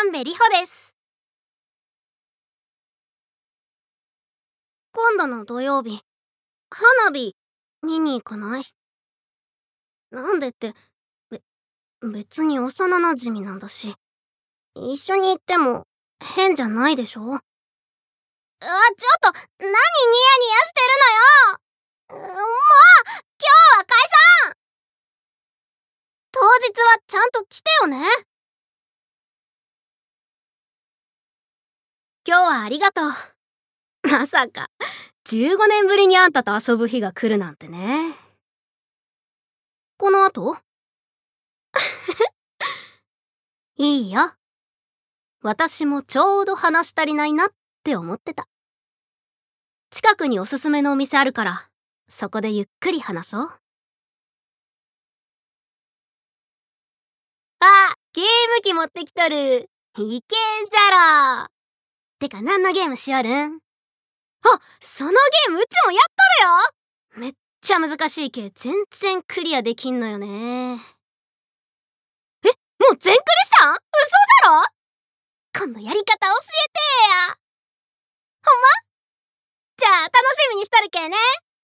神戸里穂です。今度の土曜日、花火見に行かない？なんでって、別に幼馴染なんだし、一緒に行っても変じゃないでしょ？ちょっと、何ニヤニヤしてるのよ。もう、今日は解散。当日はちゃんと来てよね。今日はありがとう。まさか15年ぶりにあんたと遊ぶ日が来るなんてね。この後いいよ。私もちょうど話し足りないなって思ってた。近くにおすすめのお店あるから、そこでゆっくり話そう。ゲーム機持ってきとる。いけんじゃろ。てか何のゲームしよるん？そのゲームうちもやっとるよ。めっちゃ難しいけ全然クリアできんのよね。もう全クリしたん？嘘じゃろ？今度やり方教えてや。ほんま？じゃあ楽しみにしとるけね。